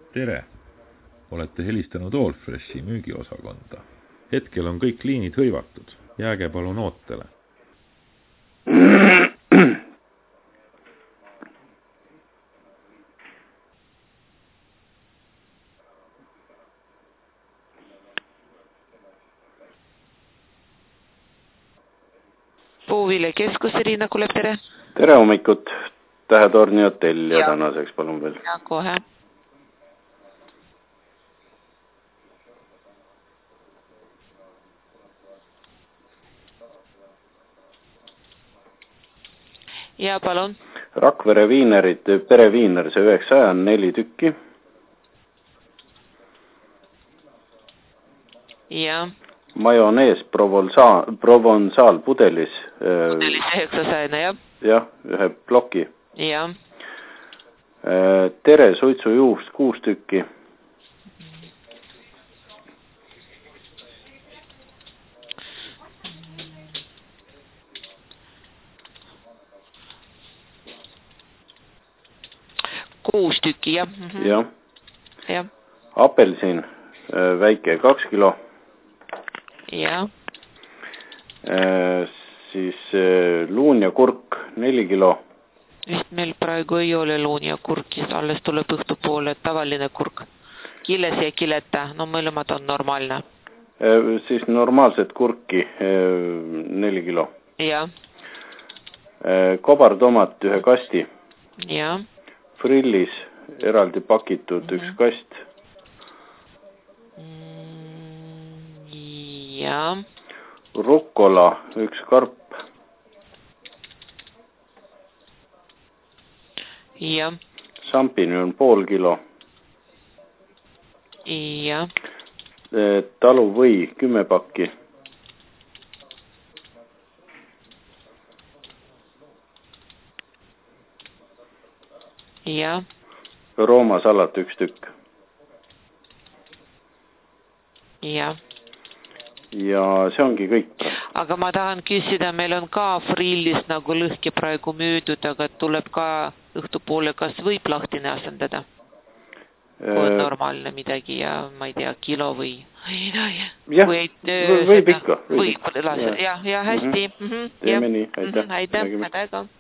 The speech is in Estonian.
Tere! Olete helistanud Allfreshi müügiosakonda. Hetkel on kõik liinid hõivatud. Jääge palun ootele. Puuvile keskus Riina Kulev, tere! Tere hommikut! Tähetorni hotell ja tänaseks palun veel. Ja kohe. Ja palun. Rakvere viinerid, pereviiner, see 900 on 4 tükki. Ja. Majonees Provençal pudelis. Pudelis 900, jah. Jah, ühe ploki. Ja. Tere suitsujuust 6 tükki. Kuus tükki, jah. Jah. Ja. Apelsin, väike 2 kilo. Ja. Siis luun ja kurk 4 kilo. Vist meil praegu ei ole luun ja kurki, alles tuleb õhtupoole tavaline kurk. Kiles ja kileta, no mõlemad on normaalne. Siis normaalset kurki 4 kilo. Ja. Kobartomat 1 kasti. Ja. Frillis eraldi pakitud 1 kast. Ja. Rukkola 1 karp. Ja. Champignon pool kilo. Ja. Taluvõi 10 pakki. Ja. Rooma salat 1 tükk. Ja. Ja see ongi kõik. Aga ma tahan küsida, meil on ka frillis nagu lõhki praegu müüdud, aga tuleb ka õhtupoole, kas võib lahtine asendada? Kui on normaalne midagi ja ma ei tea, kilo või... Jah, võib ikka. Võib lasa, ja hästi. Teeme nii, aitäh. Aitäh.